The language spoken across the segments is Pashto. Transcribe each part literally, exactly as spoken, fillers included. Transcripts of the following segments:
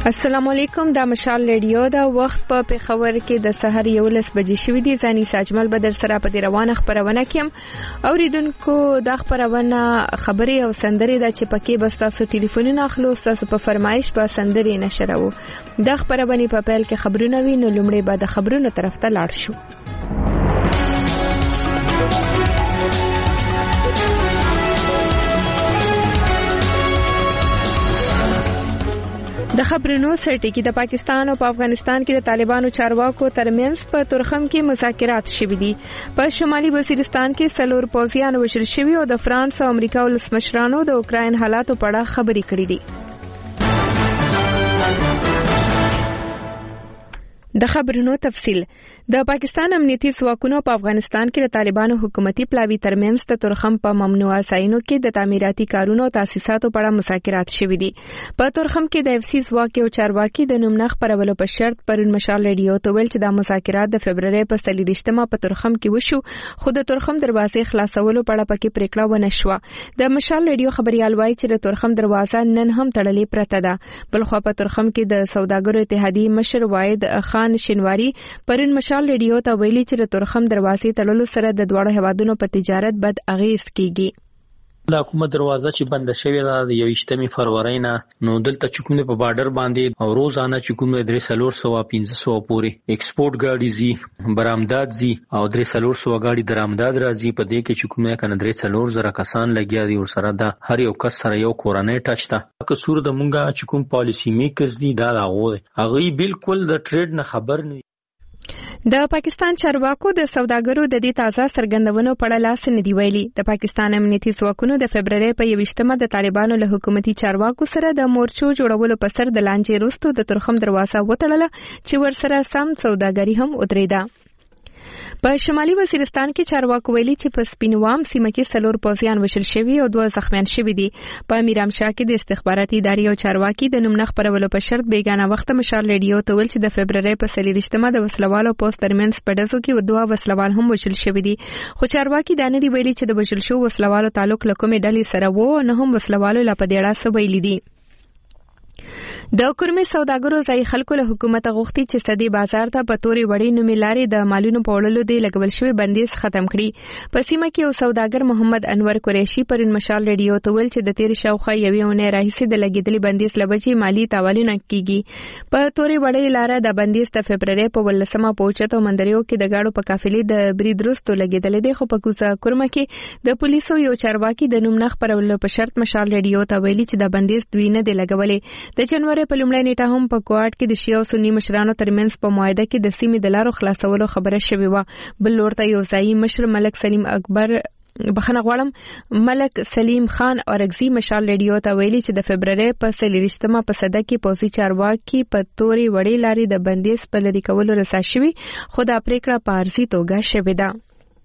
السلام علیکم، دا مشال ریډیو دا وخت په پیښور کې د سحر یولس بجې شوې دي. ځاني ساجمل بدر سره په دې روانه خبرونه کې اوریدونکو دا خبرونه خبري او سندري دا چې پکې بس تاسو ټلیفونونه اخلو، تاسو په فرمایش په سندري نشرو. دا خبرونه په پیل کې خبرونه وي، نو لومړی بعد خبرونو طرف ته لاړ شو. د خبرونو سرټکی د پاکستان او په افغانستان کې د طالبانو چارواکو ترمنځ په تورخم کې مذاکرات شوي دي. په شمالي وزیرستان کې سلور پوځیان وژل شوي او د فرانس او امریکا ولسمشرانو د اوکراین حالاتو په اړه خبرې کړې دي. د خبرونو تفصیل. د پاکستان امنیتي ځواکونو په افغانستان کې د طالبانو حکومتي پلاوی ترمنځ د تورخم په ممنوعه ځایونو کې د تعمیراتي کارونو او تاسیساتو په اړه مذاکرات شوي دي. په تورخم کې د اف سی ځواک او چارواکي د نومنخ پرولو په شرط پرون مشال ریډیو ته ویل چې د مذاکرات د فبرवरी په څلورمه په تورخم کې وشو، خو د تورخم دروازې خلاصولو په اړه پکې پریکړه ونه شوه. د مشال ریډیو خبريال وایي چې د تورخم دروازه نن هم تړلې پرته ده. بلخو په تورخم کې د سوداګرو اتحادیې مشر واحد خان شینواری پرون مشال ریډیو ته ویلي چې د تورخم دروازې تړلو سره د دوړو هوادونو په تجارت بد اغیز کیږي. د حکومت دروازه چې بند شوې ده د یویشتمې فروری نه، نو دلته چې کوم په بارډر باندې او روزانه چې کوم درې سلور سو پنځه سو پورې ایکسپورت ګاډي زی برآمدات زی او درې سلور سو ګاډي درآمدات راځي. په دې کې چې کوم کنه درې سلور زره کسان لګیا دي او سره د هر یو کس سره یو کورنۍ ټچ ده. که سور د مونږه چې کوم پالیسی میکرز دي دا هغه هغه بالکل د ټریډ نه خبر نه. د پاکستان چارواکو د سوداګرو د دې تازه څرګندونو په اړه لاس نه دی ویلي. د پاکستان امنیتي ځواکونو د فبرवरी په یویشتمه د طالبانو له حکومتي چارواکو سره د مورچو جوړولو په سر د لانجې وروسته د تورخم دروازه وتړله چې ورسره سم سوداګري هم ودرېده. په شمالي وزیرستان کې چارواکو ویلي چې په سپینوام سیمه کې سلور پوځیان وژل شوي او دوه زخمیان شوي دي. په میرامشاه کې د استخباراتي ادارې او چارواکي د نومنخ پرولو په شرط بیګانه وخت مشال ریډیو ته ویل چې د فبرवरी په څلورمه د وسلوالو پوسټ ترمنځ په ډزو کې دوه وسلوال هم وژل شوي دي. خو چارواکي دا نه دی ویلي چې د وژل شو وسلوالو تعلق له کومې ډلې سره وو، نه هم وسلوالو لا په دې اړه څه ویلي دي. د کورمي سوداګرو ځای خلکو له حکومت غوښتي چې سدي بازار ته په توري وړي نومي لارې د مالونو په وړلو دی لګول شوی بندیز ختم کړي. په سیمه کې یو سوداګر محمد انور قریشي پرون مشال ریډیو ته ویل چې د تیر شاوخوا یوې اونۍ راهیسې د لګیدلي بندیز لبجې مالی تاوانونه کیږي. په توري وړي لار د بندیز د فبرवरी په ولسمه پوهچت او مندریو کې د گاډو په قافلې د برید وروسته لګیدلې دي. خو په کوزه کورمه کې د پولیسو یو چارواکي د نومنخ پرولو په شرط مشال ریډیو ته ویلي چې د بندیز دوی نه دی لګولې. د جنوري په لومړۍ نیټه هم په کوارټ کې د شیعه او سنی مشرانو ترمنځ په معاهده کې د سیمې د لارو خلاصولو خبره شوې وه. بل لور ته یو ځایي مشر ملک سلیم اکبر بخنه غواړم ملک سلیم خان اورګزي مشال ریډیو ته ویلي چې د فبرवरी په څلورمه په صده کې پوځي چارواکي په توري وړي لارې د بندیز په لري کولو رسا شوي، خو دا پریکړه په عرضي توګه شوې ده.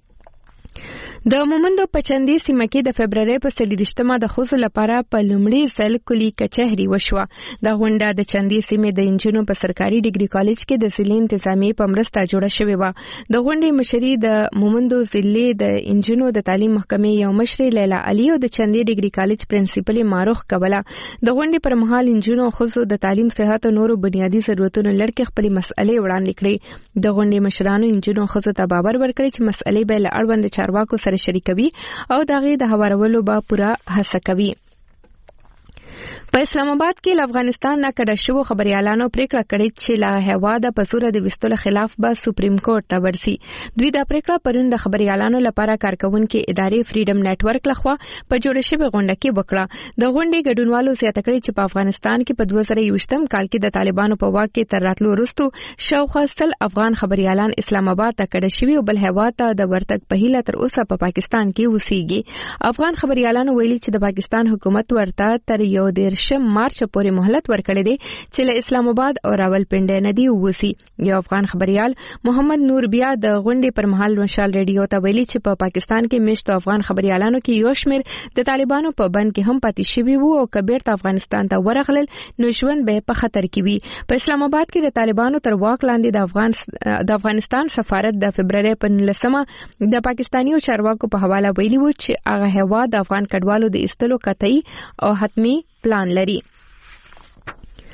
د مومندو په چندي سیمه کې د فبرवरी په څلورمه د خوځ لپاره په لومړي ځل کلی کچهري وشوه. د غونډه د چندي سیمې د انجینو په سرکاري ډیګري کالج کې د ضلع انتظامی په مرسته جوړه شوې و. د غونډې مشري د مومندو ضلع د انجینو د تعلیم محکمې یو مشر لیلا علي او د چندي ډیګري کالج پرنسپل ماروخ کوله. د غونډې پر مهال انجینو خو د تعلیم صحت او نورو بنیادی ضرورتونو لړ خپل مسئلې وړاندې کړې. د غونډې مشرانو انجینو خو ته باور ورکړي چې مسئلې به له اړوند چارواکو سره شریکوي او دغه د هوارولو به پوره هڅه کوي. په اسلام آباد کې له افغانستان نه کډه شو خبريالانو پریکړه کړې چې لا هوا د پسوره د وستلو خلاف به سپریم کورټ ته ورسي. دوی دا پریکړه پرون د خبريالانو لپاره کارکونکو ادارې فریډم نتورک لخوا په جوړ شوی غونډه کې وکړه. د غونډې ګډونوالو زیاته کړې چې په افغانستان کې په دوه زره یوویشتم کال کې د طالبانو په واک کې تر راتلو وروسته شاوخوا سل افغان خبريالان اسلام آباد ته کډه شوي او بل هوا ته د ورتګ په هیله تر اوسه په پاکستان کې اوسېږي. افغان خبريالانو ویلي چې د پاکستان حکومت ورته تر یو دیرشم مارچ پورې مهلت ورکړی دی چې له اسلام آباد او راولپنډي نه دی ووسی. یو افغان خبريال محمد نور بیا د غونډې پر مهال مشال ریډیو ته ویلي چې په پاکستان کې مشت افغان خبريالانو کې یو شمېر د طالبانو په بند کې هم پاتې شوي وو او کبیر ته افغانستان ته ورغلل نو ژوند به په خطر کې وي. په اسلام آباد کې د طالبانو تر واک لاندې د افغان د افغانستان سفارت د فبرवरी په نولسمه د پاکستاني چارواکو په حواله ویلي وو چې هغه هوا د افغان کډوالو د ایستلو قطعي او حتمی پلان لري.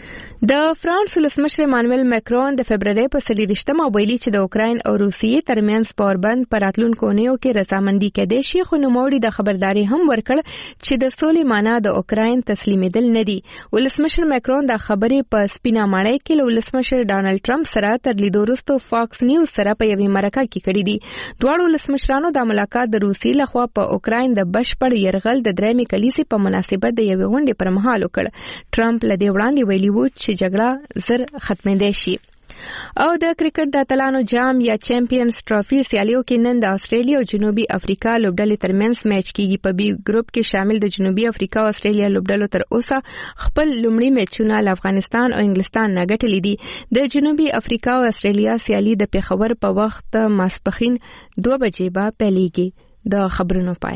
د فرانس ولسمشر مانویل ماکرون د فبرवरी په څلېرویشتمه ویلي چې د اوکراین او روسیې ترمنځ پوربند پر راتلونکو اونیو کې رضامندي کېدای شي، خو نوموړي د خبرداري هم ورکړ چې د سولې معنا د اوکراین تسلیمېدل نه دي. ولسمشر ماکرون دا خبرې په سپینه ماڼۍ کې له ولسمشر ډانلډ ټرمپ سره تر لیدو وروسته فاکس نیوز سره په یوې مرکه کې کړې دي. دواړو ولسمشرانو دا ملاقات د روسیې لخوا په اوکراین د بشپړ یرغل د درېمې کلیسې په مناسبت د یوې غونډې پر مهال وکړ. ټرمپ له دې وړاندې ویلي و چې جګړه زر ختمېدای شي. او د کرکټ د اتلانو جام یا چیمپیونز ټرافي سیالیو کې نن د استرالیا او جنوبي افریقا لوبډلې ترمنځ میچ کیږي. په بي ګروپ کې شامل د جنوبي افریقا او استرالیا لوبډلو تر اوسه خپل لومړی میچونه له افغانستان او انګلستان نه ګټلي دي. د جنوبي افریقا او استرالیا سیالي د پیښور په وخت ماسپښین دوه بجې به پیلېږي. د خبرونو پای.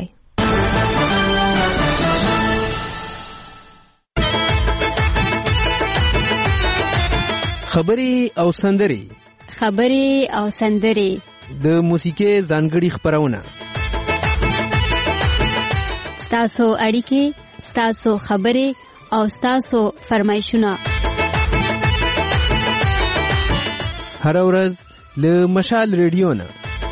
خبري او سندري خبري او سندري د موسیقي ځانګړي خبرونه ستاسو اړیکې ستاسو خبري او ستاسو فرمایشونه هر ورځ له مشال ریډیو نه.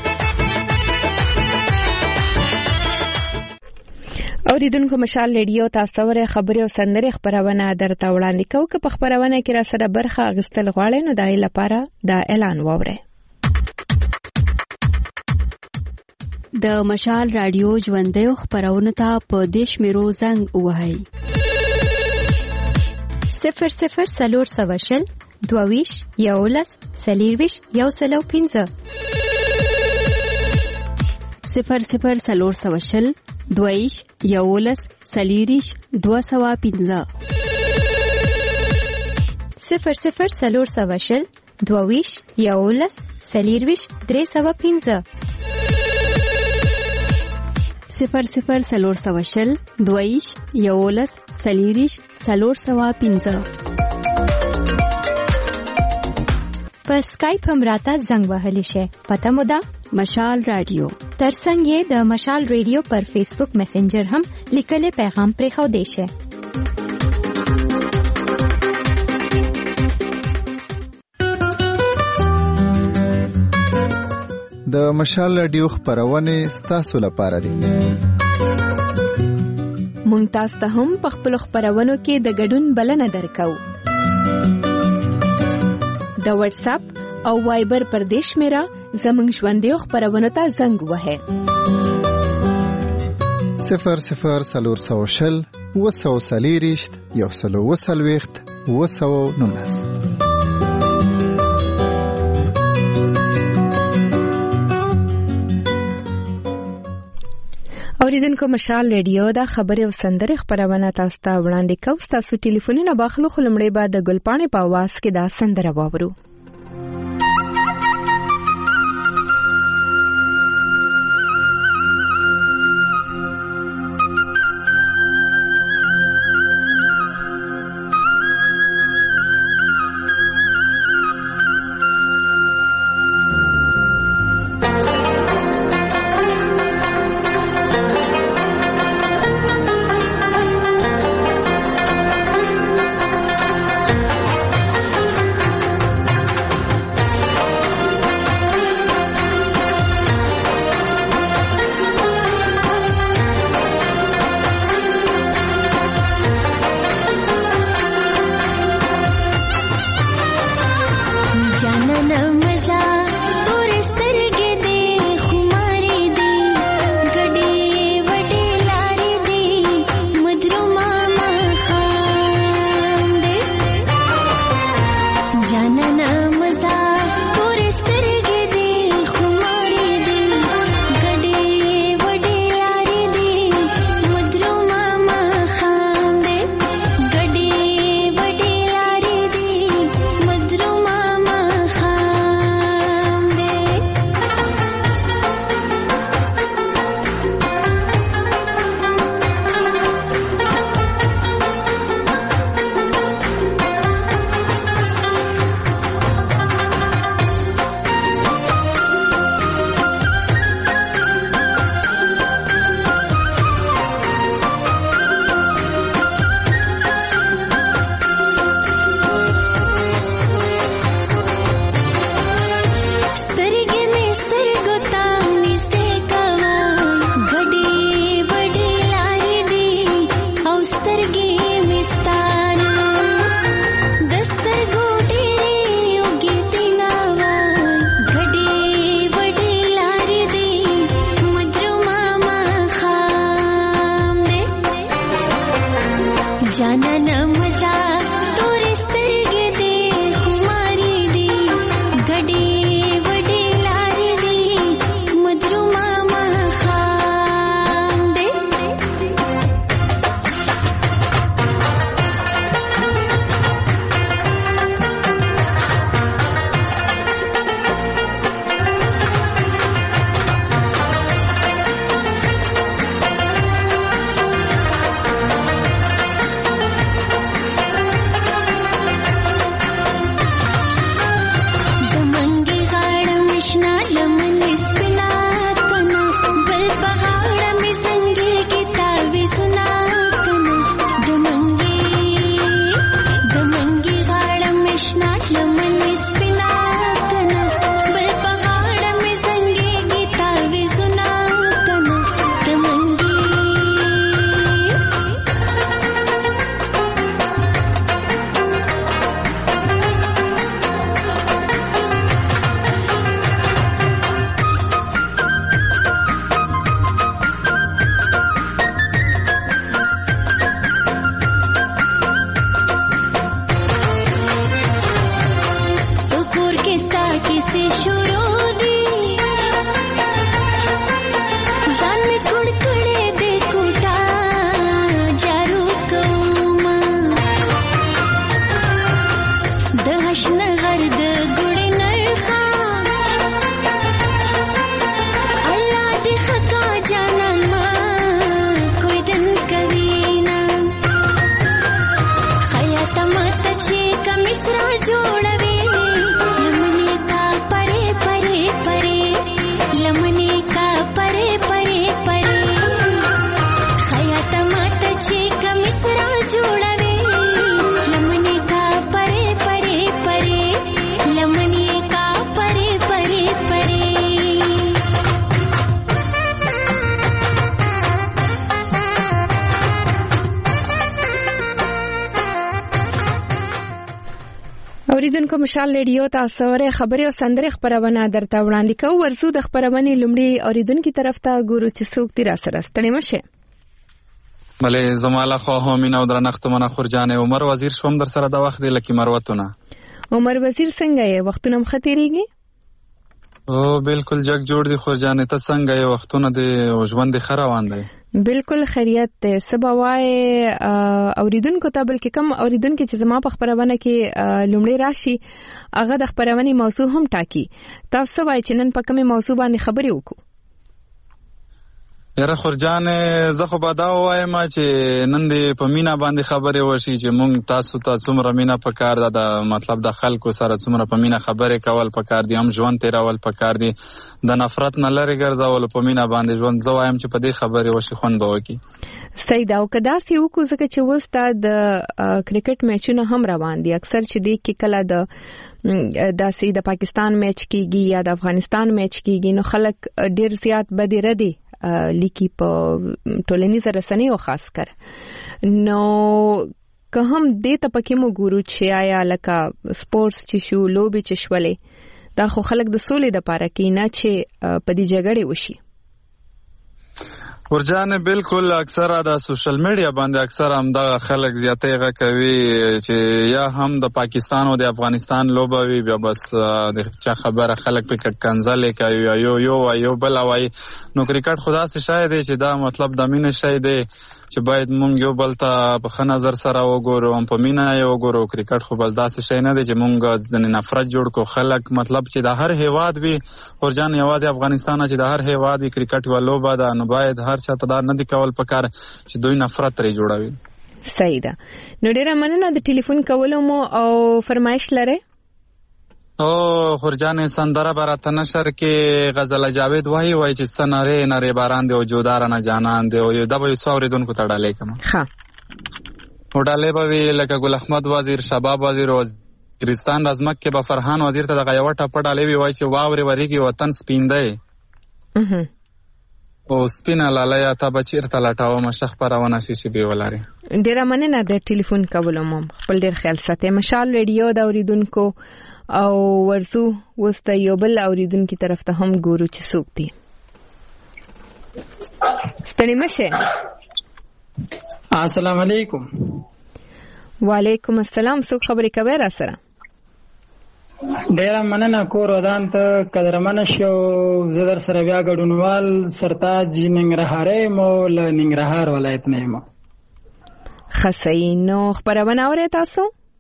اوریدونکو مشال ریډیو تاسو ورې خبري او سندري خبرونه درته وړاندې کوو. که په خبرونه کې را سره برخه اخیستل غواړئ نو دای لپاره دا اعلان واورئ. د مشال رادیو ژوندۍ خبرونه ته په دیش میرو زنګ وهاي صفر صفر سلور سوشل دوویش یولس سلیرویش یو سلو پینځه صفر صفر سلور سوشل دویش یولس سلیریش دو سوا پینځه صفر صفر سلور سوشل دوویش یولس سلیرویش درې سوا پینځه صفر صفر سلور سوشل دویش یولس سلیریش سلور سوا پینځه. په سکایپ هم راته زنګ وهلی شي. پته مو ده مشال رادیو. ترڅنګ یې د مشال ریډیو پر فیسبوک میسنجر هم لیکلي پیغام پرې خو دی شي. د مشال رادیو خبرونه ستاسو لپاره دي. مونږ تاسو ته هم په خپل خبرونو کې د ګډون بلنه درکو. د واتس اپ او وایبر پر دیش میرا زمنګ ژوندۍ خبرونه ته زنګ وهه صفر صفر سلور سوشل وسو سلیریشت یو سلو وسلويخت وسو نونس. اوریدونکو مشال ریډیو دا خبري او سندري خبرونه تاسو ته وړاندې کوو. تاسو ټلیفونونه باخلو خلمړې بعد د ګلپانې په आवाज کې دا سندره واورو. اوریدونکو مشال ریډیو تاسو سره خبري او سندري خبرونه درته وړاندې کوو. ورسو د خبرونه لومړی اوریدونکو طرف ته ګورو چې څوک تیر سره ستړي مشه. بله زماله خو هم نو درنښت منه خورجان عمر وزیر شوم در سره د وخت دی لکه مروتونه. عمر وزیر څنګه یې وختونه مختيريږي؟ او بالکل جګ جوړ دی خورجان ته څنګه یې وختونه دی ژوند خروان دی؟ بالکل خیریت ته سباوای اوریدونکو ته بلکې کم اوریدونکو چې زما په خبرونه کې لومړی راشي هغه د خبرونه موضوع هم ټاکي. تاسو وایي چې نن په کومه موضوع باندې خبرې وکړو؟ یاره خورجان زه خو به دا وایم چې نن دې په مینا باندې خبرې وشي چې مونږ تاسو ته څومره مینا پکار ده، د مطلب د خلکو سره څومره په مینا خبرې کول پکار دي، هم ژوند تیرول پکار دي، د نفرت نه لرې ګرځول په مینا باندې ژوند. زه وایم چې په دې خبرې وشي خوند به وکړي. صحیح ده. او که داسې وکړو ځکه چې اوس د کرکټ میچونه هم روان دي، اکثر چې دې کې کله د داسې د پاکستان میچ کیږي یا د افغانستان میچ کیږي نو خلک ډیر زیات بدی ردي لیکي په ټولنیزه رسنیو خاص کر. نو که هم دې ته پکې مو ګورو چې آیا لکه سپورتس چې شو لوبي چې شولې دا خو خلک د سولې د پاره کې نه چې په دې جګړې وشي. ورجان بالکل اکثره د سوشل میډیا باندې اکثر هم د خلک زیاتې غا کوي چې یا هم د پاکستان او د افغانستان لوبه وي بیا بس د چا خبره خلک په کنځل کوي یو یو یو بل وای. نو کرکټ خدا سي شاید چې دا مطلب د مینه شای دی چې باید مونږ یو بل ته په ښه نظر سره وګورو، هم په مینه یې وګورو. کرکټ خو بس داسې شی نه دی چې مونږ ځنې نفرت جوړ کو. خلک مطلب چې د هر هیواد وي ورجان یوازې افغانستان چې د هر هیواد کرکټ یو لوبه ده، نو باید هر چا ته دا نه دی کول پکار چې دوی نفرت لري جوړوي. صحیح ده. نو ډیره مننه د ټلیفون کولو مو او فرمایش لره. او خورجان سندره برات نشر کې غزل جاوید وای وای چې سناره نری باران دی او جودار نه جانان دی او دا به څوریدونکو ته ډالې کوم. ها وډالې به وی لکه ګل احمد وزیر، شباب وزیر، وزیرستان رزمک کې به فرحان وزیر ته د غیوټه پډالې وی وای چې واوري وریږي وطن سپیندای. اها او سپینا لاله تا بچیر ته لټاو مشخ پرونه شي شي به ولاري. ډیره مننه د ټلیفون کولو مو. خپل ډیر خیال ساتئ. مشال ریډیو د اوریدونکو او ورسو وسته یو بل اوریدونکو طرف ته هم ګورو چې څوک دي. ستړي مشه. السلام علیکم. وعلیکم السلام. څوک خبرې کوي را سره؟ ډیره مننه کور ودان ته قدرمن شو. زه در سره بیا ګډونوال سرتاج ننګرهاري مو له ننګرهار ولایت نه یم. خصی نو خبرونه اورئ تاسو؟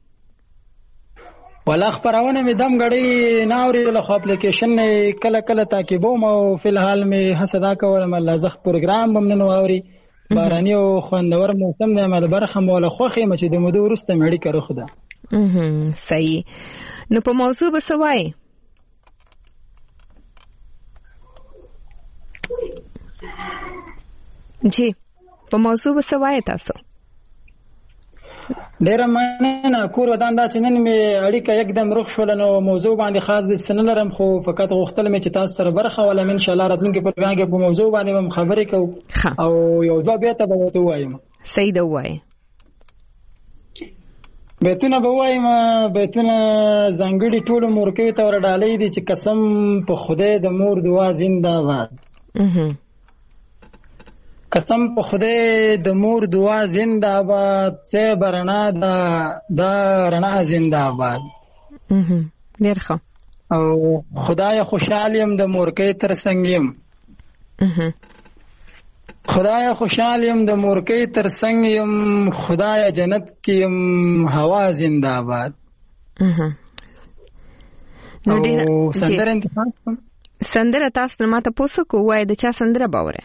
ولا خبرونه می دم غړي نه اوري له اپلیکیشن کله کله تعقیبوم او فلحال می حسدا کولم الله زخ پروګرام بم نه اوري. باراني او خوندور موسم نه مل برخه مولا خوخي مچ د مودو ورسته مړی کړو خدا. اها صحیح. نو په موضوع بسوای جی په موضوع بسوای تاسو؟ ډیره مننه کور ودان دا چې نن می اړیکه یکدم رخ شول. نو موضوع باندې خاص د سنلرم خو فقط غوښتل مې چې تاسو سره برخه ولم ان شاء الله راتلونکي پروګرام کې په موضوع باندې هم خبرې کوو او یو ځواب به ته به وایم. صحیح ده وای. بیتونه به وایم بیتونه زنګړي ټولو مورکوي ته ور ډالې دي چې قسم په خدای د مور دعا زنده باد. اها قسم په خدای د مور دعا زنده باد، سه برنا دا دا رڼا زنده باد. اها ډیر ښه. او خدای خوشاله يم د مورکې تر څنګ يم. اها خدای خوشاله يم د مورکې تر څنګ يم، خدای جنت کې يم هوا زنده باد. اها نو ډیر سندره انتخاب کوم. سندره تاسو ماته پوسو کوی د چا سندره باوره؟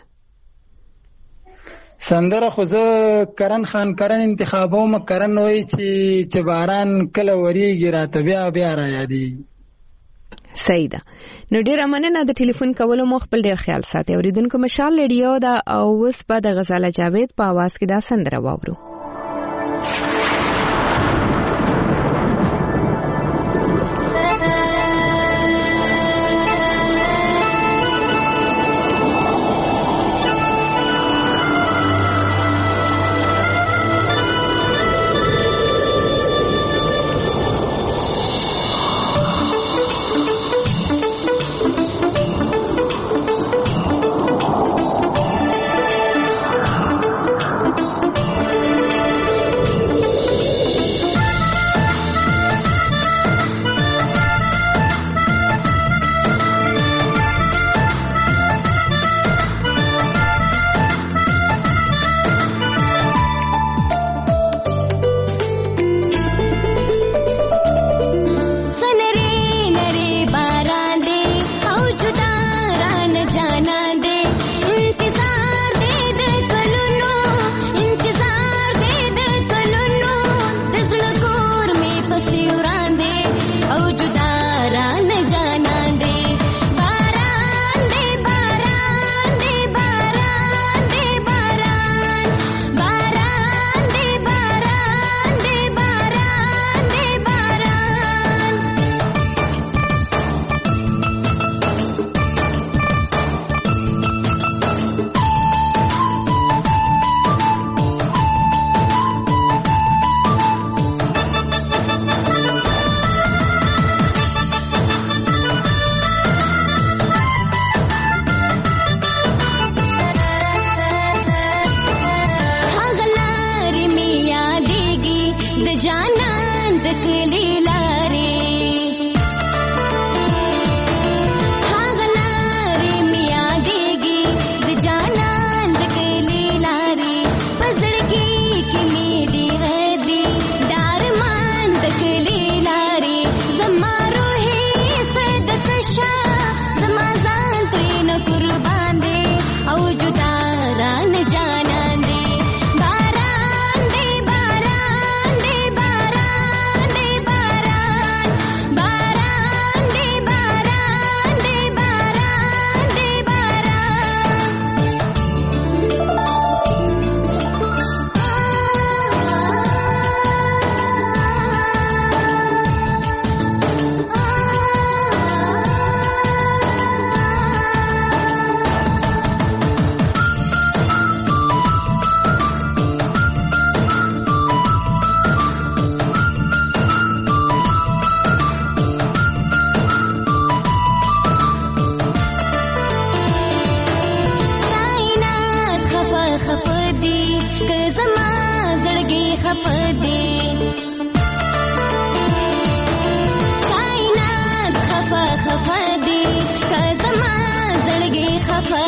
سندره خو زه کرن خان کرن انتخابوم. کرن وای چې چې باران کله وریږي راته بیا بیا را یادي. صحیح ده. نو ډیره مننه د ټلیفون کولو مو. خپل ډیر خیال ساتئ. اوریدونکو مشال ریډیو دا او اوس په د غزاله جاوید په आवाज کې دا سندره واورو.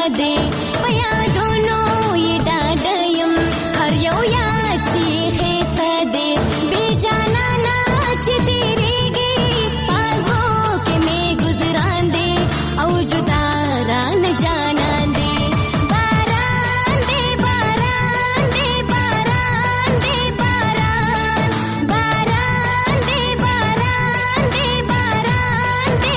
دے پیا دونوں یہ ڈاڈیم ہر یو یا چیخے سدے بے جانا ناچ تیرے گی پاگو کے میں گزران دے او جدا ران جانا دے باران دے باران دے باران دے باران باران دے باران دے باران دے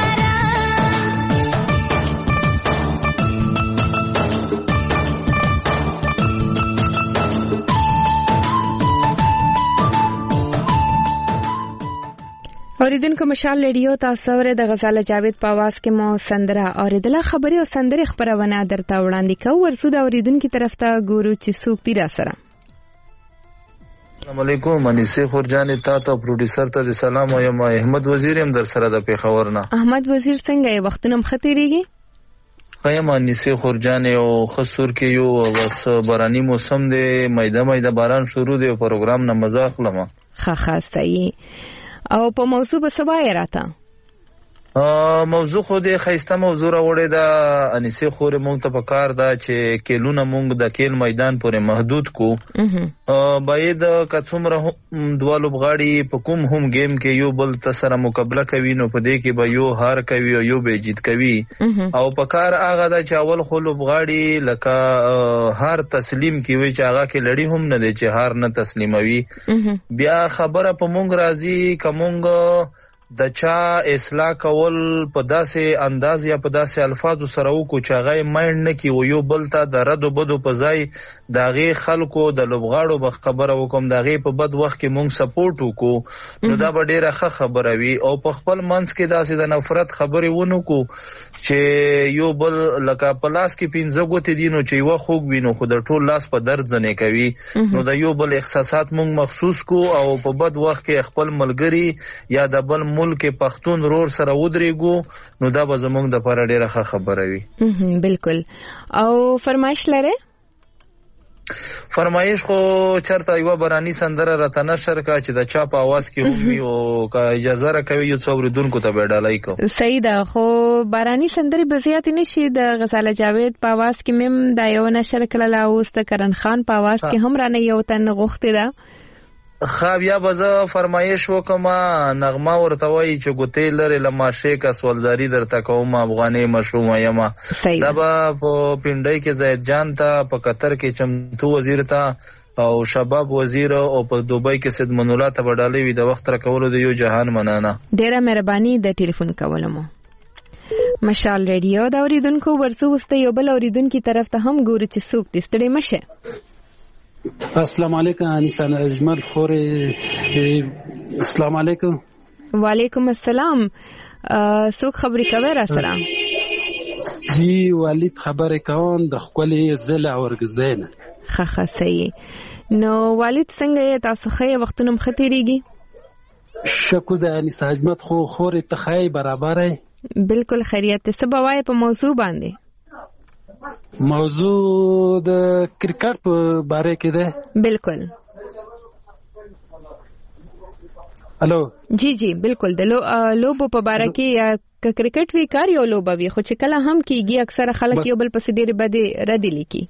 اوریدونکو مشال ریډیو تاسو ورته د غزاله جاوید په आवाज کې مو سندره اوریدله خبري او سندري خبرونه درته وړاندې کوو ورسو د اوریدونکو طرف ته ګورو چې څوک دی را سره. السلام علیکم انیسه خورجان تا ته پروډوسر ته سلام وایم. احمد وزیر هم در سره د پیښور نه. احمد وزیر څنګه یې وختونه مختيريږي؟ خیم انیسه خورجان او خسور کې یو وس باراني موسم دی مېده مېده باران شروع دی پروګرام نه مزه اخلم. ښه ښه صحیح. او په موضوع به سبا راته موضوع خو دې خیسته موضوع راوړې ده انیسه خور مونږ ته پکار ده چې کېلونه مونږ د کېل میدان پورې محدود کو باید کڅومره دوه لوبغاړي په کوم هم گیم کې یو بل ته سره مقابله کوي نو په دې کې به یو هار کوي او یو به جیت کوي او پکار هغه ده چې اول خو لوبغاړي لکه هار تسلیم کوي چې هغه کې لړی هم نه دی چې هار نه تسلیموي بیا خبره په مونږ راځي کومونګ د چا اصلاح کول په داسې انداز یا په داسې الفاظو سره وکړو چې هغه مایند نه کی و یو بل ته د رد و بدو په ځای د هغې خلکو د لوبغاړو به خبره وکړم د هغې په بد وخت کې مونږ سپورټ وکړو نو دا به ډېره ښه خبره وي او په خپل منځ کې داسې د نفرت خبرې ونه کړو چې یو بل لکه په لاس کې پنځه ګوتې دي نو چې یوه خوږ وي نو خو د ټول لاس په درد ځنې کوي نو د یو بل احساسات مونږ مخصوص کو او په بد وخت کې خپل ملګري یا د بل ملک پښتون رور سره ودرېګو نو دا به زمونږ د لپاره ډېره ښه خبره وي. بالکل. او فرمایش لرئ؟ فرمایش خو چرته یو باراني سندره راته نشر کا چې د چا په आवाज کې هم وي او که اجازه راکوي یو څو اوریدونکو ته به ډالای کو. صحیح ده خو باراني سندري به زیات نشي د غزاله جاوید په आवाज کې مم دا یو نشر کړل او است کرن خان په आवाज کې هم رانه یو تن غوښته ده. خا بیا بزه فرمایش وکم نغمه ورته وای چې ګوتې لري لماشه کا سوالزاری درته کوم افغاني مشروم یما دا په پینډای کې زید جان ته په قطر کې چمتو وزیر ته او شباب وزیر او په دوبۍ کې سید من الله ته وډالې وي د وخت را کولو د یو جهان منانه. ډیره مهرباني د ټلیفون کولمو. مشال ریډیو دا اوریدونکو ورسو واستي یو بل اوریدونکو طرف ته هم ګورو چې څوک دې ستړي مشه. السلام علیکم انسان اجمل خوري. السلام علیکم. وعلیکم السلام. څوک خبرې کوي را سره؟ جی والد خبرې کوم د خپلې زله اورګزین. ښه ښه صحیح. نو والد څنګه تاسو خې وختونه مختيريږي؟ شکو د انسان اجمل خو خوري تخای برابرای. بالکل خیریت. سبا وای په موضوع باندې. موضوع د کرکټ په باره کې ده. بالکل. الو جی جی بالکل د لوبو په باره کې یا کرکټ وی کار یو لوبه وی خو چې کله هم کیږي اکثره خلک یو بل پسې ډېر بده ردی لیکي.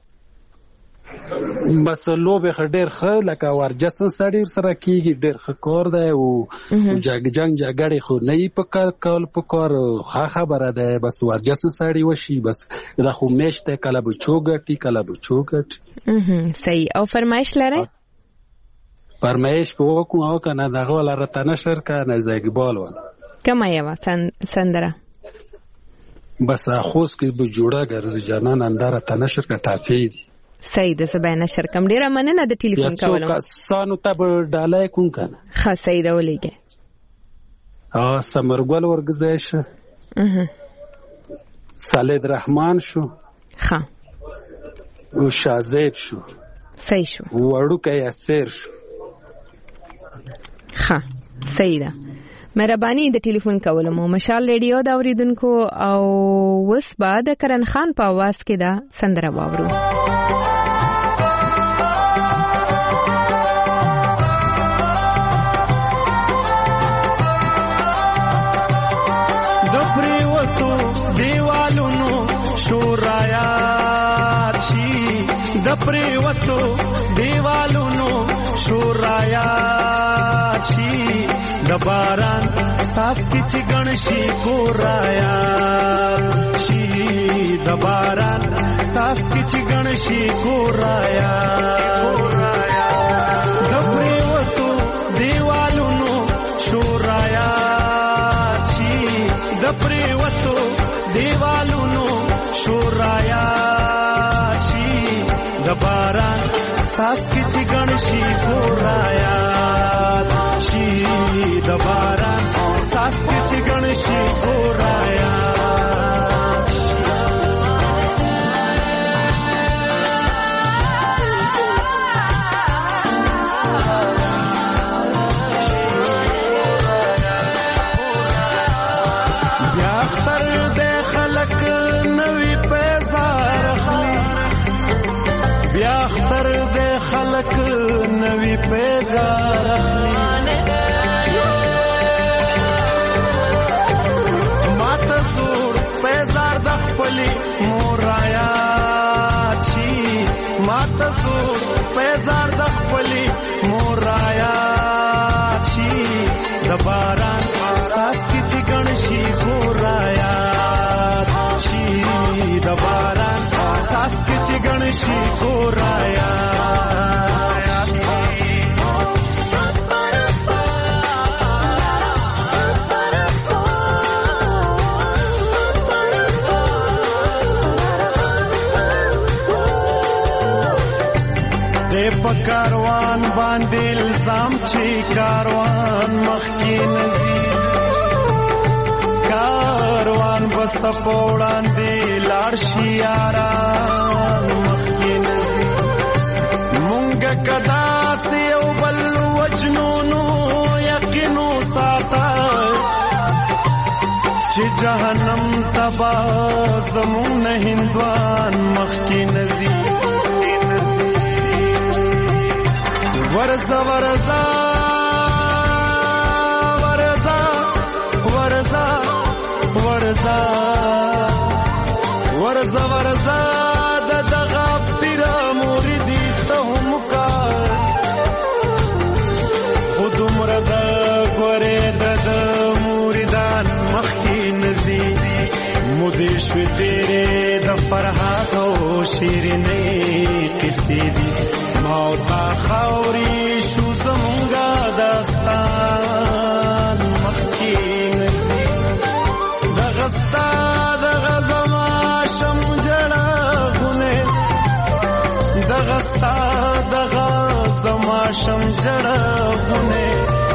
بس لوبه خډیر خ لکه ورجسن سړی سره کیږي ډیر خ کور دی او جنگ جنگ جګړې خو نه په کار کول په کار ښه خبره ده بس ورجسن سړی وشي بس دا خو مشته کله به چوغټي کله به چوغټ. صحیح. او فرمایش لرئ؟ فرمایش په وکم او کنه دغه ولا رته نشر کنه زګبال و کما یو سندره بس خوس کې به جوړه ګرځي جانان اندره تنشر کا ټاپی دي. صحیح ده سبا نشر کم ډیره مننه د ټلیفون کولو. یا څوک سانو ته ډالای کوم کنه. ښه صحیح ده ولېګه. اه سمرګل ورګزای شو. اها صالح رحمان شو. ښه. او شازیب شو. صحیح شو. وړوکه یاسر شو. ښه صحیح ده. مهرباني د ټلیفون کولمو. مشال ریډیو دا اوریدونکو او وس بعد کرن خان په आवाज کې دا سندره واورو. د پریوتو دیوالونو شورایا د پریوتو دیوالونو شورایا شي د باران ساس کی چې ګنشي کورایا شي د باران ساس کی چې ګنشي کورایا د پریوتو دیوالونو شورایا شي د پریوتو دیوالونو شورایا شي د باران ساس کی چې ګنشي کورایا شي د باران ساس کی چې ګنشي کورایا خلق نوی پیزار ماتا زور پیزار د خپلی مورایات شي ماتا زور پیزار د خپلی مورایات شي د باران ساس کی چې ګنشي خورایات شي د باران ساس کی چې ګنشي خورایات کاروان باندې الزام چې کاروان مخکې نزي کاروان بس پوڑان دی لاړ شي یاران مخکې نزي مونږ کدا سي او بل وجنونو یقینو ساته چې جهنم تبا زمون هندوان مخکې نزي ورزا ورزا ورزا ورزا ورزا ورزا ورزا د دغه پیر موریدی ته هم کار خود مرد ګوره د موریدان مخکې نزي مودې شوي تیرې د فرحات او شیرینې کیسې دي موتا خاوري شو زمونږه داستان مخکې نزي دغه ستا دغه زما شم جړغونه دغه ستا دغه زما شم جړغونه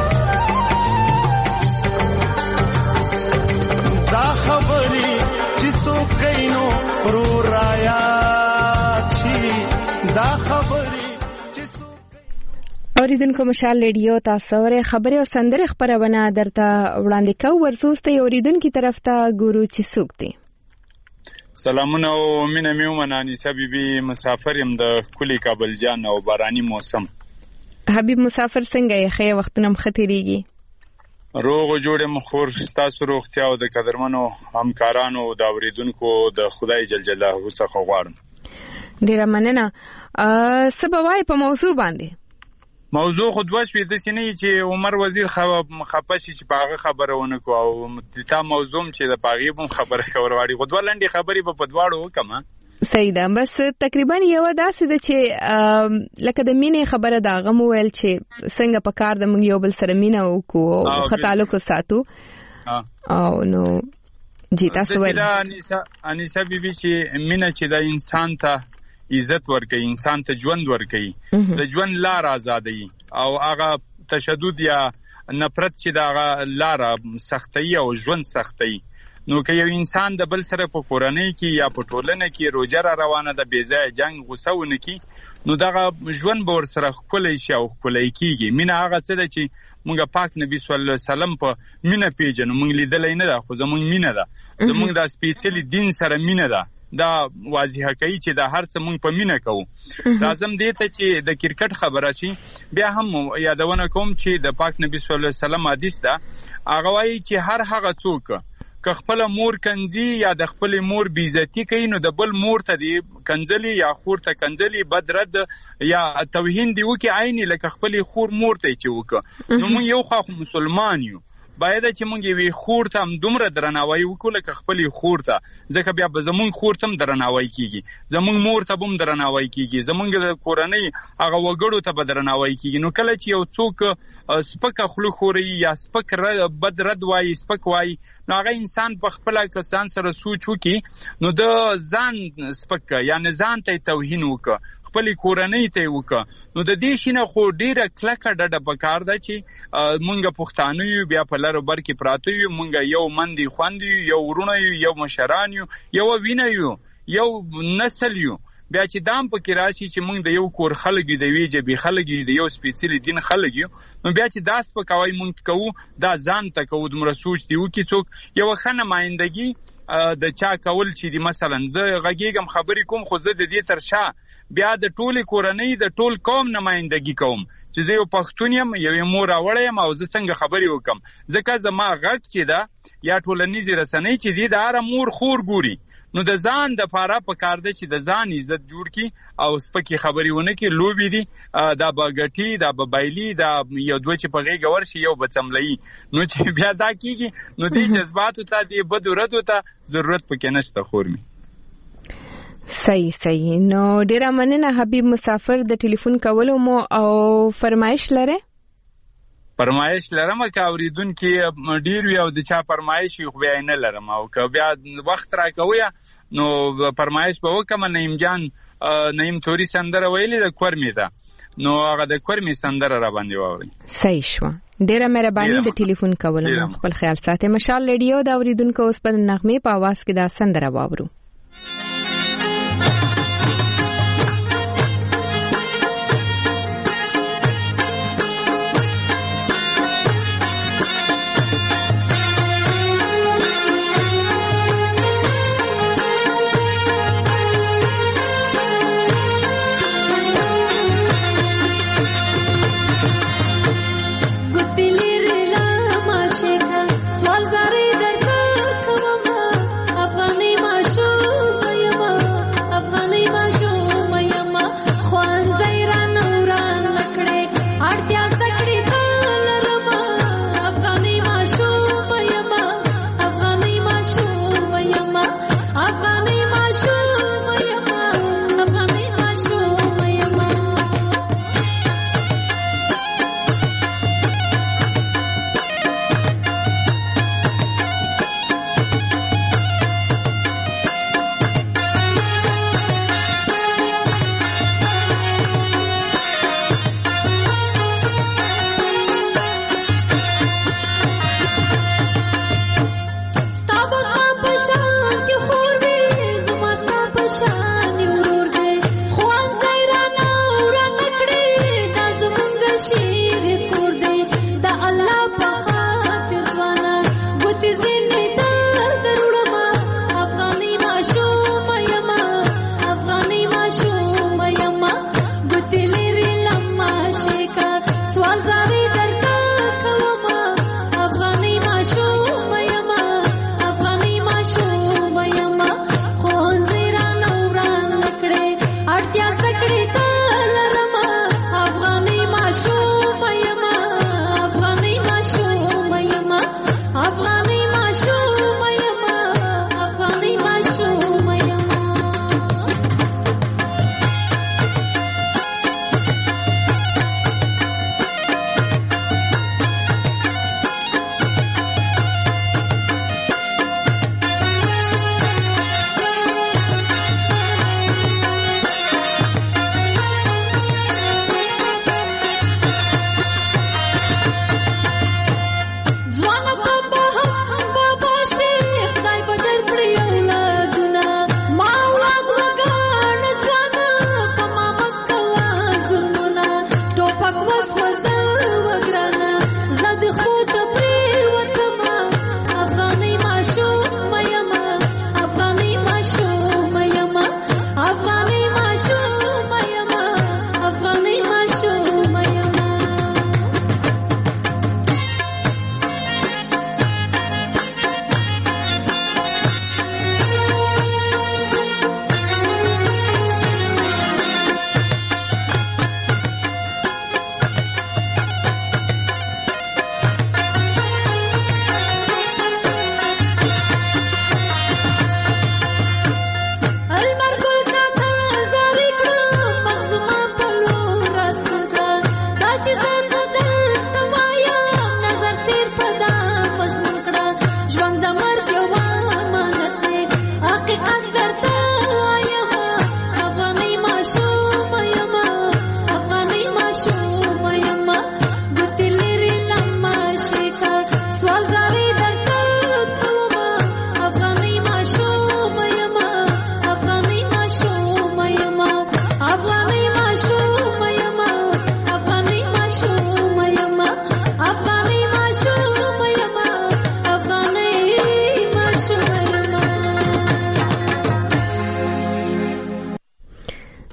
دا خبرې چې څوک کینو رو رايات شي دا خبرې اوریدونکو مشال ریډیو تاسو ورې خبرې او سندره خبرونه درته وړاندې کوو ورسوسته اوریدونکو طرف ته ګورو چې څوک دي سلامونه او مینه مې ومنانی سبيبي مسافر يم د کلی کابل جان او باراني موسم حبيب مسافر څنګه یې خې وختونه مختيريږي روغ جوړه مخور تاسو روغتیا او د قدرمنو همکارانو او د اوریدونکو د خدای جل جلاله څخه غواړم ډیره مننه ا سبوای په موضوع باندې موضوع خود وشوي د سینې چې عمر وزیر خپشي چې پاغه خبره ونه کو او تا موضوع چې د پاغي بم خبره کورواړي غوډه لنډي خبري په پدواړو وکما صحیح ده بس تقریبا یو داسې د چې لکه د مینې خبره دا غمو ویل چې څنګه په کار د مونږ یو بل سره مینه وکړو او خطالو کو ساتو او نو جی تاسو ویل انیسا انیسا بیبي چې مینه چې د انسان ته عزت ورکړي انسان ته ژوند ورکړي د ژوند لار آزادي او هغه تشدد یا نفرت چې دا لار سختي او ژوند سختي نو که یو انسان د بل سره په کورنۍ کې یا په ټولنه کې روجره روانه ده بې ځای جنگ غوسه ونه کی نو دغه ژوند به ورسره ښکلی شي او ښکلی کېږي مینه هغه څه ده چې مونږ پاک نبی صلی الله علیه وسلم په مینه پیژنو مونږ لیدلی نه ده خو زمونږ مینه ده زمونږ د سپېڅلي دین سره مینه ده دا واضحه کوي چې دا هر څه مونږ په مینه کوو لازم دی ته چې د کرکټ خبره شي بیا هم یادونه کوم چې د پاک نبی صلی الله علیه وسلم حدیث ده هغه وایي چې هر هغه څوک که خپل مور کنځي یا د خپل مور بیزتی کوي نو د بل مور ته دی کنځلي یا خور ته کنځلي بد رد یا توهین دی وکي عین لکه خپل خور مور ته چې وک نو موږ یو خو مسلمان یو باید چې موږ وی خور ته هم دومره درناوی وکړو لکه خپل خور ته ځکه بیا به زمونږ خور ته هم درناوی کیږي زمونږ مور ته هم درناوی کیږي زمونږ د کورنۍ هغه وګړو ته به درناوی کیږي نو کله چې یو څوک سپک خلو خوري یا سپک بد رد وایي سپک وایي نو هغه انسان په خپل کسان سره سوچ وکي نو د ځان سپک یا نه ځان ته توهین وکړي خپل کورنۍ ته وکړه نو د دې شینه خو ډیره کلکه ډډه پکار ده چې مونږ پښتانه یو بیا په لارو بر کې پراته یو مونږ یو مندي خوندي یو ورونه یو مشران یو یو وینه یو یو نسل یو بیا چې دام پکې راشي چې مونږ د یو کور خلک دی ویجه به خلک دی یو سپیڅلی دین خلک یو نو بیا چې داس په کوي مونږ کوو دا ځان ته کوو د مرسوچ دی وکي څوک یو خنه مایندګي د چا کول چې دی مثلا زه غږیږم خبرې کوم خو زه د دې ترشا بیا د ټوله کورنۍ د ټول قوم نمائندګي کوم چې زه یو پښتون یم یو مور راوړم او زه څنګه خبرې وکم ځکه زما غږ چې دا یا ټولنیزې رسنۍ چې دی د هر مور خور ګوري نو د ځان د پاره په کار ده چې د ځان عزت جوړ کی او سپکی خبرې ونه کی لوبي دي دا بغټي دا بایلی دا یو دوه چې په غیږ ورشي یو بچملای نو چې بیا دا کیږي نو دې جذبات ته دې بدورت ته ضرورت پکې نشته خورمي صحیح صحیح نو ډیره مننه حبیب مسافر د ټلیفون کولو مو او فرمایش لره فرمایش لرم که اوریدونکو ډیر وی او د چا فرمایش خو بیا نه لرم او که بیا وخت راکوي نو فرمایش به وکم نیم جان نیم توري سندره ویلې د کورمی ده نو هغه د کورمی سندره را باندې ووري صحیح شو ډیره مهرباني د ټلیفون کولو مو خپل خیال ساتئ مشال ریډیو د اوریدونکو اوس په نغمه په आवाज کې دا سندره واورو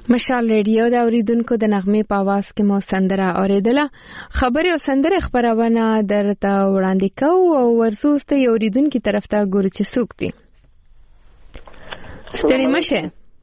مشال ریډیو د اوریدونکو د نغمې په आवाज کې مو سندره اوریدله. خبري او سندره خبرونه درته وړاندې کوو او ورسوسته یو اوریدونکو طرف ته ګورو چې څوک دي. ستړي مشه.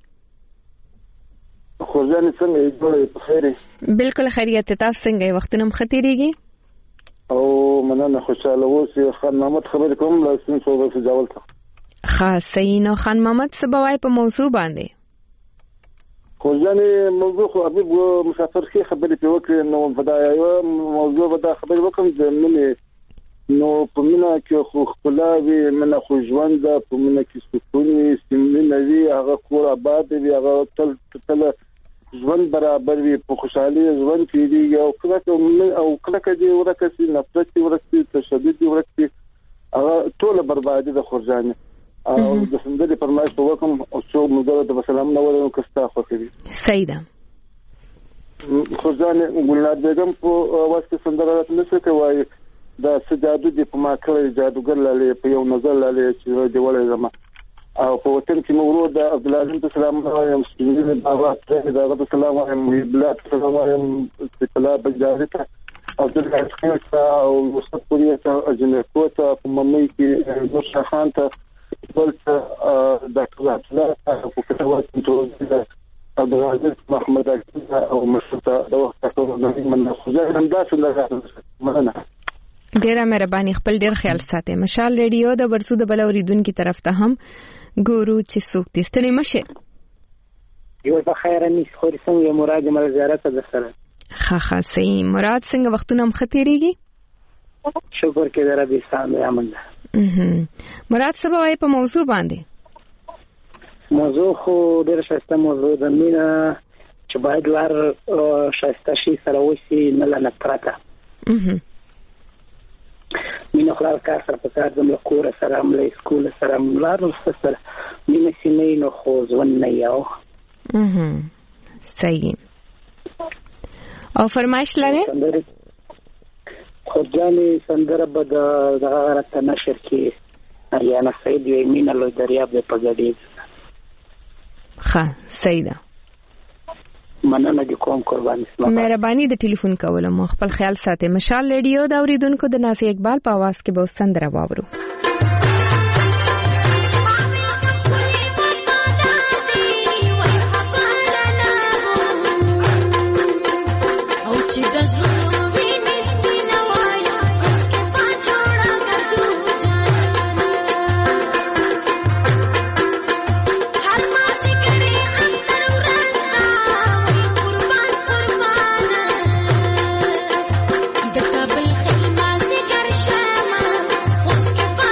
خو ځان څنګه یې په خیره؟ بالکل خیریت. تاسو څنګه وختونه مختیریږي؟ او مننه خوشاله اوسئ. خان محمد خبر کوم لاسین صوبه سجاول ته. خاصه نو خان محمد سبوای په موضوع باندې. خو ځانې موضوع خو حبیب مسافر کې خبرې په وکړې نو بدايه یو موضوع به دا خبرې وکم د منې نو په مینه کې خو خپلاوي منه خو ژوند په مینه کې سکون وي سیمه وي هغه کور آباد وي هغه تل تل ژوند برابر وي په خوشحالي ژوند کې دی او کله او کله کې ورکه سي نفرت ورکه تشدد ورکه هغه ټول بربادي د خورجانه او د سندري پرمایش په وکم او څو مدار د سلام نو ورو کستا خو کوي سیدا خورجانه ګلنار بیگم په واسطه سندره نشي کوي دا سجادو دی په ما کړی جادوګر لاله په یو نظر لاله چې دی ولې زما او په وطن کې مورو د عبد العزيز سلام وایم سپینې بابا ته د عبد السلام وایم بلاد سلام وایم استقلا بجارته او د ښځو او مستقبليه اجنه کوته په ممي کې نور شاخان ته ولته د ټولاتله په کتابات ټول عبد العزيز محمد او مشتا د وخت ټول من خو هم دا څنګه مننه. ډیره مهرباني. خپل ډیر خیال ساتئ. مشال ریډیو د ورسو د بل اوریدونکو طرف ته هم ګورو چې څوک دي. ستړي مشه. یو په خیر نیس خو څنګه مراد مل زیارت د سره. ها ها صحیح. مراد څنګه وختونه مختیریږي؟ شکر کې در به سلام امن. مراد څه وایي په موضوع باندې؟ موضوع خو ډېر شایسته موضوع ده. مینه چې باید لار شایسته شي سره وشي نه له نفرته. مینه خو لار کار سره په کار ځم له کوره سره هم له سکوله سره هم لار سره مینه چې نه وي نو خو ژوند نه یو. صحیح. او فرمایش لرئ؟ خورجانې سندره به د دغه غرته نشر کې اریانا سعید وی مینه لوی دریاب دی په ګډېږي. ښه صحیح ده. مننه دې کوم قرباني. مهرباني د ټلیفون کولو مو. خپل خیال ساتئ. مشال ریډیو د اوریدونکو د ناصر اقبال په आवाज کې به سندره واورو. د کابل خلما سي ګر شمه خوش کې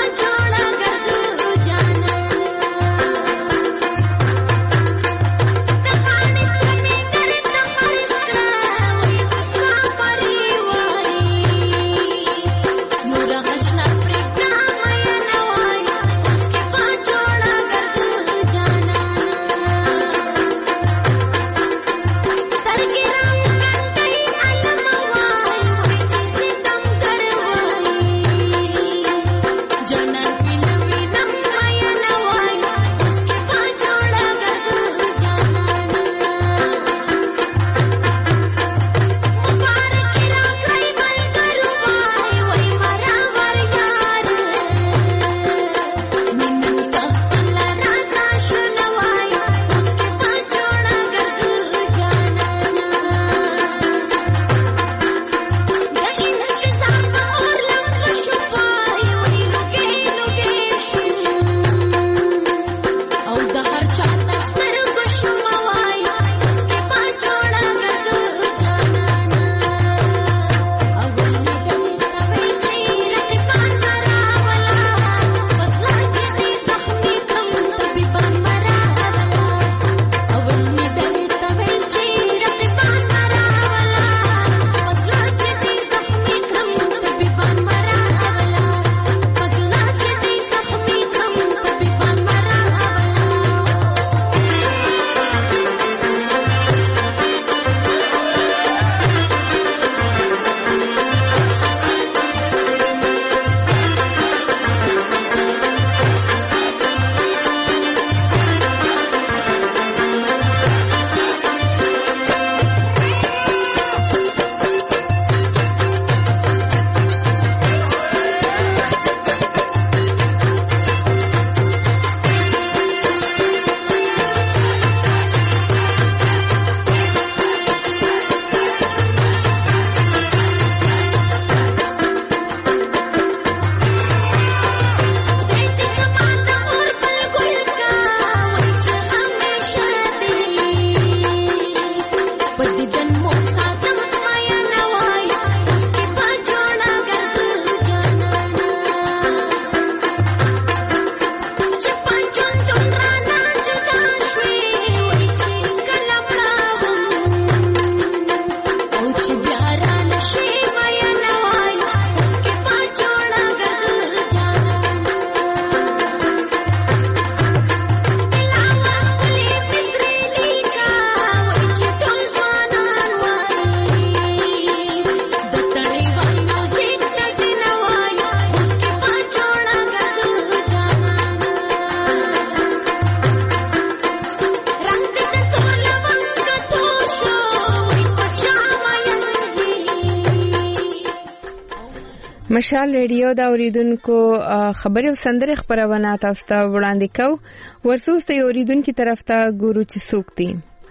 مشال ریډیو دا اوریدونکو خبري او سندره خبرونه تاسو ته وړاندې کو ورسوس ته اوریدونکو طرف ته ګورو چې څوک دي.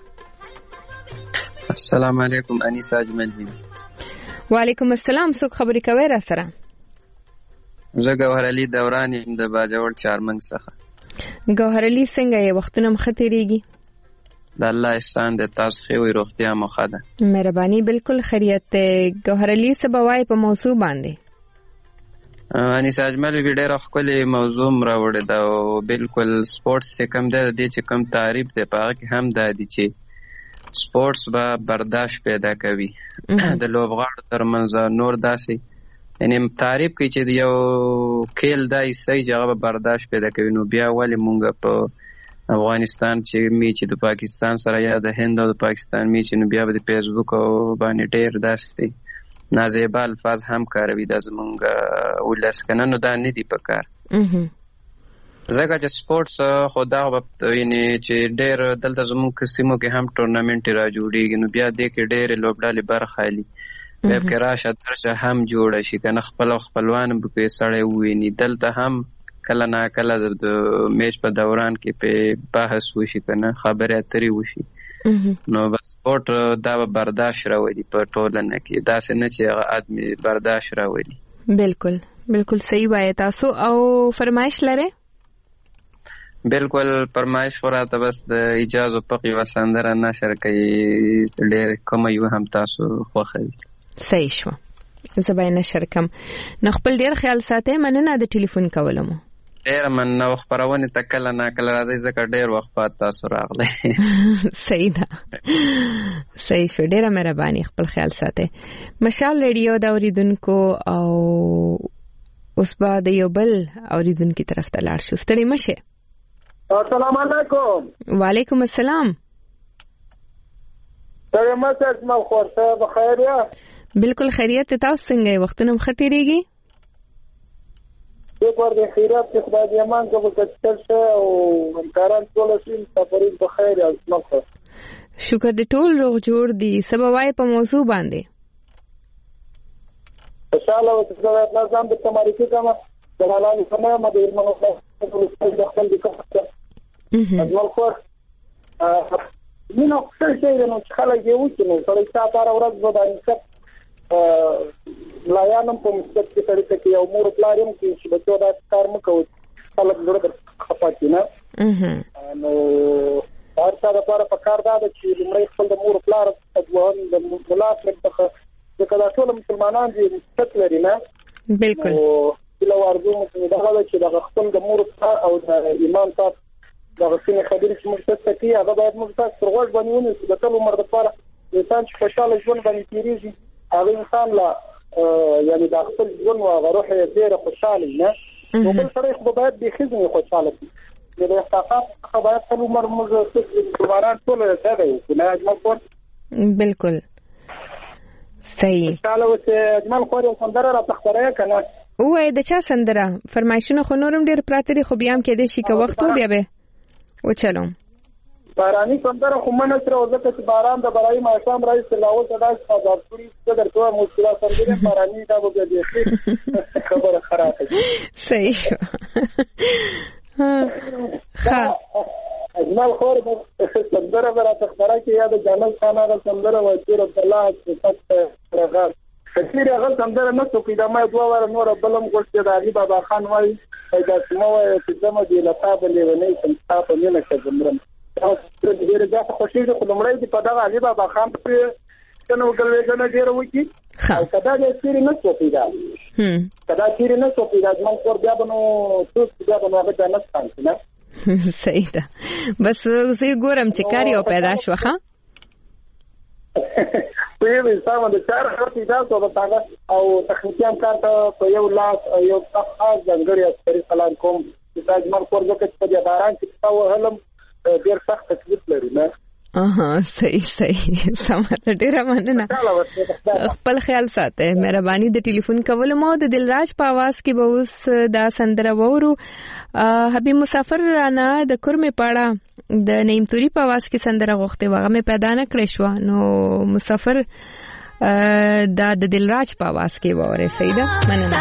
السلام علیکم انیسا اجمل دي. وعلیکم السلام. څوک خبري کوي را سره؟ زه ګوهر علي دوران يم د باجوړ چارمنګ څخه. ګوهر علي څنګه یې وختونه مختيريږي؟ د الله احسان د تاسو خو روغتیا مخه ده. مهرباني بالکل خیریت ته. ګوهر علي سبوای په موضوع باندې انیسا اجمل وی ډېر خپل موضوع راوړی دا او بالکل سپورتس څخه کم ده د چې کم تعریف ده پاره کې هم ده چې سپورتس به برداشت پیدا کوي د لوبغاړو ترمنځ نور داسي یعنی تعریف کوي چې یو کېل دای صحیح جواب برداشت پیدا کوي نو بیا ولی مونږ په افغانستان چې می چې د پاکستان سره یا د هند او د پاکستان می چې نو بیا د فیسبوک او باندې ډېر داسي نازیبه الفاظ هم کاروي د زمونږ ولس کنه نو دا نه دی پکار زګه چې سپورتس خدا ویني چې ډېر دلته زمونږ قسمو کې هم ټورنمنت را جوړیږي نو بیا دې کې ډېر لوبډالې برخالي وب کې راشه درشه هم جوړ شي کنه خپل خپلوان به سړی ویني دلته هم کله نه کله د میچ په دوران کې په بحث وشي کنه خبرې اترې وشي نو بس سپورت دا برداشت راوړي په ټولنه کې دا څنګه چې هغه ادمي برداشت راوړي. بالکل بالکل صحیح وایي تاسو. او فرمایش لره؟ بالکل فرمایش وراته بس د اجازه پقي وسندره نشر کوي ډېر کوم یو هم تاسو خوښوي. صحیح شو. زه به نشر کوم. نو خپل ډېر خیال ساتئ. مننه د ټلیفون کولمو. ډېر مننه. خبرونه تکل نه کله راځي ځکه ډېر وخت پات تاسو راغلی. صحیح ده. صحیح شو. ډېر مهرباني. خپل خیال ساتئ. مشال ریډیو دا اوریدونکو او اوس به د یو بل اوریدونکو طرف ته لاړ شو. ستړي مشه. السلام علیکم. وعلیکم السلام. څنګه مشه اسمه خورته بخیر یا؟ بالکل خیریت. تاسو څنګه وختونه مختيريږي؟ په ور دي خیرات کې خدای دې امان کوي چې څه او همکاران ټول شي سفرین په خیر او سمخه. شکر دې ټول روغ جوړ دي. سبوای په موضوع باندې ان شاء الله چې دا نظام د تماری کې کومه دلالان سمه مدیر مو خپل خپل دي کوم اجمل خور نو څه شي نو خلک یې وځي نو سره تاسو راورځ ودانې لایانم په مستقیم کې طریقې کې یو مور پلاریم کې چې بچو دا کار مکو خلک ډېر خپاتې نه نو هر څه لپاره په کار دا چې لمړی خپل د مور پلار ځوان د ملاتړ څخه ځکه دا ټول مسلمانان دي مستقیم لري نه بالکل او بل ورځو مو دا چې د خپل د مور او د ایمان تاسو دا څنګه خبرې چې مستقیم کې هغه باید موږ تاسو ورغړ باندې چې د ټول عمر لپاره انسان چې خوشاله ژوند باندې تیریږي هغه انسان لا یعنی د خپل ژوند او روح یې ډېر خوشاله نه نو بل سره خو باید به خزنه خوشاله شي د احساسات خو باید ټول عمر موږ دوباره ټول راځي نه اجمل خور. بالکل صحیح. خوشاله اوسه اجمل خور یو سندره را تخبره کنه وای د چا سندره فرمایشونه خو نورم ډېر پراتري خو بیا هم کې دې شي که وخت و بیا به و چلو باراني سندره خو من سره وځه چې باران د برای ما شام رئیس لاول ته داس آزاد کړی څه درته مشکله سندره باراني دا به دې خبره خرابه صحیح شو. ها اجمل خور د سندره برابر خبره کې یاد جنل خانه د سندره وای چې رب الله صفات رغاب کثیر هغه سندره نه څوک دا ما دوه ور نور بلم ګورته د علي بابا خان وای دا سمو چې زمو دی لطاب لیونی سم تاسو نه نشه زمرم تاسو ډیره ځکه خوشی د خلمړی دی په دغه علي بابا خان په څنګه وګړي ډیر وکی او کدا دې سری نه څوک دا هم کدا سری نه څوک دا زمون کور بیا بنو تاسو بیا بنو هغه جنت څنګه نه صحیح ده. بس زه ګورم چې کار یو پیدا شو ښه په یو انسان د چار هغه دا څه وتاګه او تخنیکي کار ته په یو لاس یو خاص ځانګړی اثر سلام کوم چې تاسو مر کورګه چې په باران کې تاسو هلم ډیر سخت تکلیف لري نه اها صحیح صحیح سمه ډیره مننه. خپل خیال ساته. مهرباني د ټلیفون کول مو د دلراج په आवाज کې به اوس دا سندره وورو. حبیب مسافر رانا د کورمه پاړه د نیم توري په आवाज کې سندره غوښته وغه مې پیدا نه کړې شو نو مسافر دا د دلراج په आवाज کې وره سیده مننه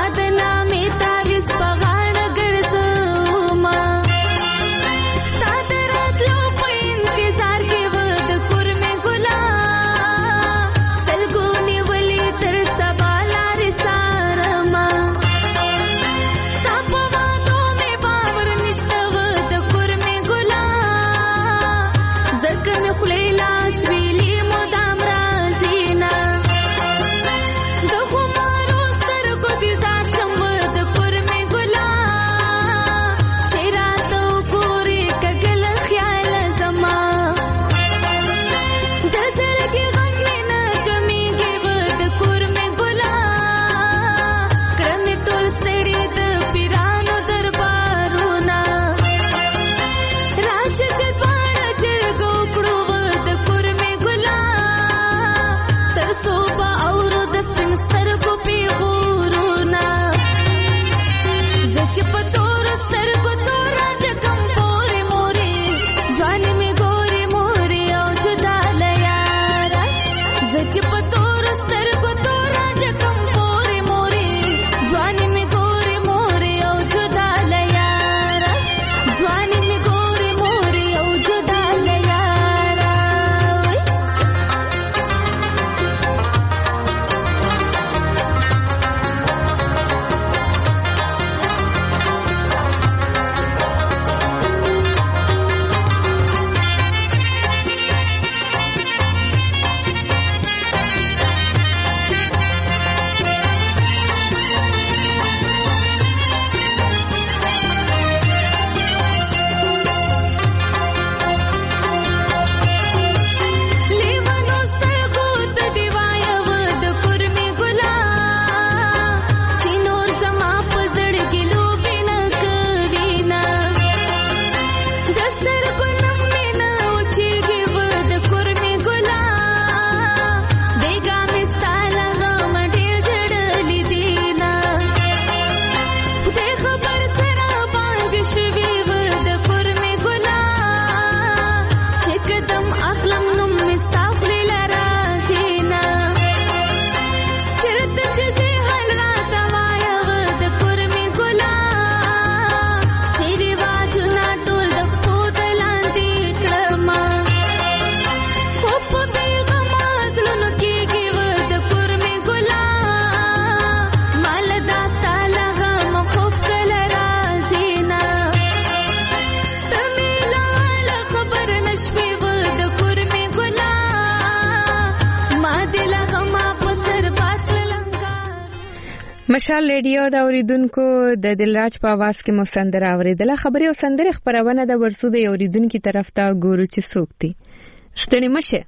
مشال ریډیو دا اوریدونکو د دلراج په आवाज کې مو سندره اوریدله. خبري او سندره خبرونه د ورسو د اوریدونکو طرف ته ګورو چې څوک دي. شتنی مشه.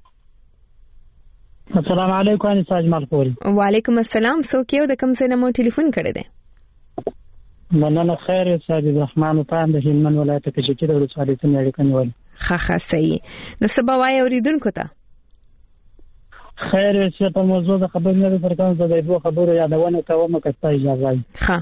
السلام علیکم ان ساجمال پوری. وعلیکم السلام. څوک یو د کوم څه نه مو ټلیفون کړی دی؟ مننه خیر سید الرحمن پام د هلمند ولایت کې چې د ولسوالۍ څخه اړیکه نیول. ښه ښه صحیح. نو سبا وای اوریدونکو ته خیر چې په موضوع د خبرې نه پرتان زده دوه خبرو یادونه کوم که تاسو اجازه وي. ښه.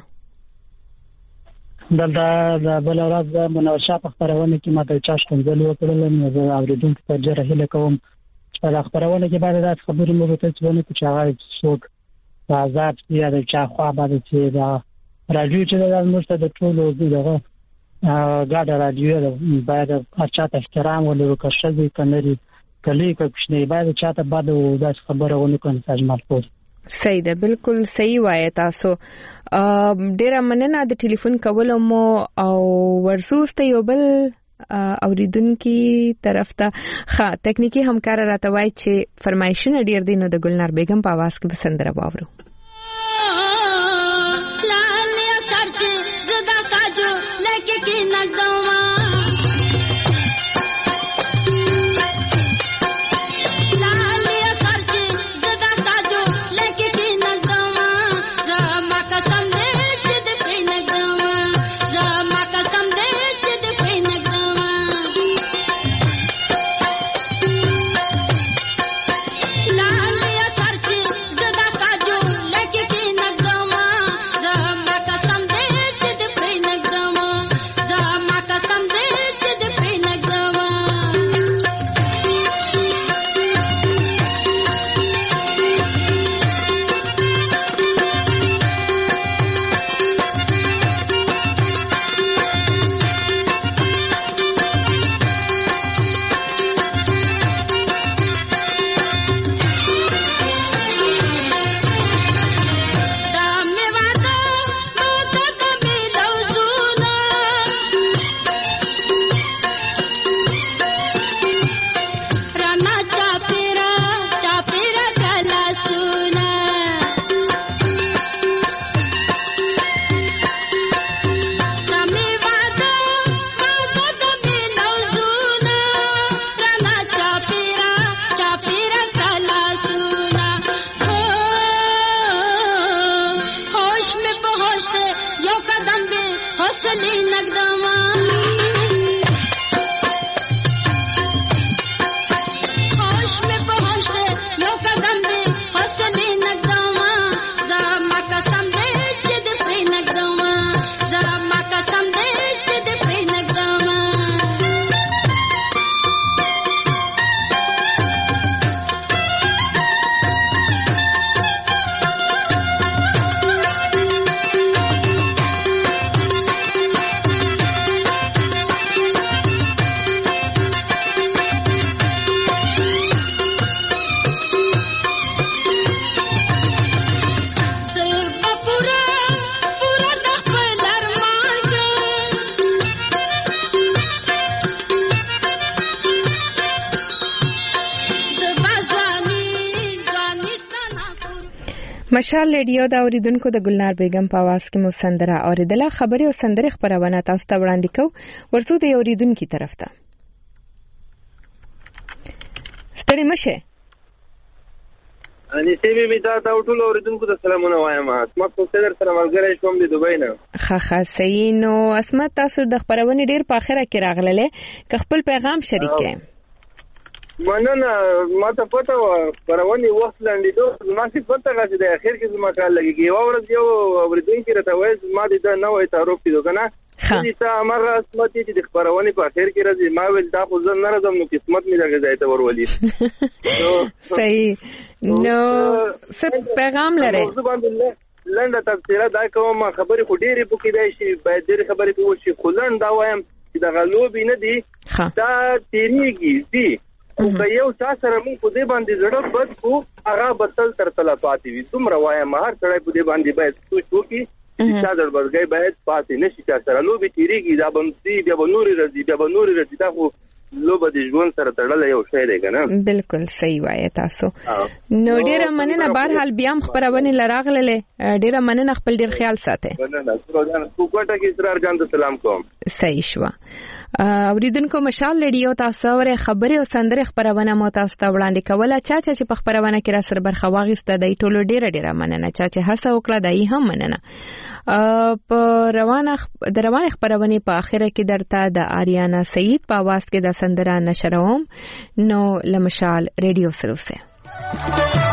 دلته د بل ورځ د مناوشه په خبرونه کې ماته چا څنګه وکړل نو د اوریدونکو ته جره هله کوم چې د خبرونه کې باندې د خبرې مو ته څه ونه چې هغه څوک آزاد یا د چا خوا باندې چې دا راډیو چې د موږ د ټولو دغه ګاډه راډیو باید اچھا احترام ولرو که شذي کنري کلی کوښنه باید چاته بعد و دا خبره ونه کوم ساجمال پور. صحیح ده بالکل صحیح وایي تاسو. ډیره مننه د ټلیفون کولو مو او ورسوسته یو بل اوریدونکو طرف ته ښه تکنیکی همکار راته وایي چې فرمایشونه ډیر دي نو د ګلنار بیگم په आवाज کې بسندره واورو. लाल या सरच ज़दा साजो مشال ریډیو دا اوریدونکو د ګلنار بیگم په आवाज کې مو سندره اوریدله. خبري او سندره خبرونه تاسو ته وړاندې کوو. ورڅو د اوریدونکو طرف ته ستړي مشه अनि سیمه می دا دا ټول اوریدونکو ته سلامونه وایم. اسمت خو سره سره ملګری شوم د دوبۍ نه. ښه ښه صحیح. نو اسمت تاسو د خبرونه ډیر په اخره کې راغله ک خپل پیغام شریک کړئ. مننه. ما ته پته و خبرونه وخت لاندې دوه ما څه پته غاښ د اخر کې زما کار لګي. یو ورځ یو اوریدونکو راته وایي ما دې دا نه وای تعارف کړو کنه. دې ته امر اسمت چې د خبرونه په اخر کې راځي. ما ویل دا خو زه نه راځم نو قسمت می راځي ځای ته ورولې. صحیح. نو څه پیغام لري؟ موضوع باندې لنډه تفصیله دا کوم خبرې خو ډېرې پکې دی شي باید ډېرې خبرې په وشي خو لنډ دا وایم چې د غلوبې نه دي دا تیریږي دي او که یو چا سره موږ په دې باندې زړه بد کو هغه بتل تر تله پاتې وي. دومره وایم هر سړی په دې باندې باید سوچ وکړي چې چا زړبرګۍ باید پاتې نه شي. چا سره لوبې تیریږي دا به ځي بیا به نورې راځي بیا به نورې راځي. دا خو لوبه د ژوند سره تړل یو شی دی کنه. بالکل صحیح وایي تاسو. نو ډیره مننه. بهر حال بیا خبرونه لراغله ډیره مننه. خپل ډیر خیال ساتئ. مننه. سروجان کوټه کې اسرار جان ته سلام کوم. صحیح شو. اوریدونکو مشال ریډیو تاسو ور خبري او سندره خبرونه مو تاسو ته وړاندې کوله. چا چې په خبرونه کې را سره برخه واغسته د ټولو ډیره ډیره مننه. چا چې هڅه وکړه دای هم مننه. په روانه د روانه خبرونه په اخره کې درته د آریانا سعید په आवाज کې د سندره نشروم. نو لمشال ریډیو سره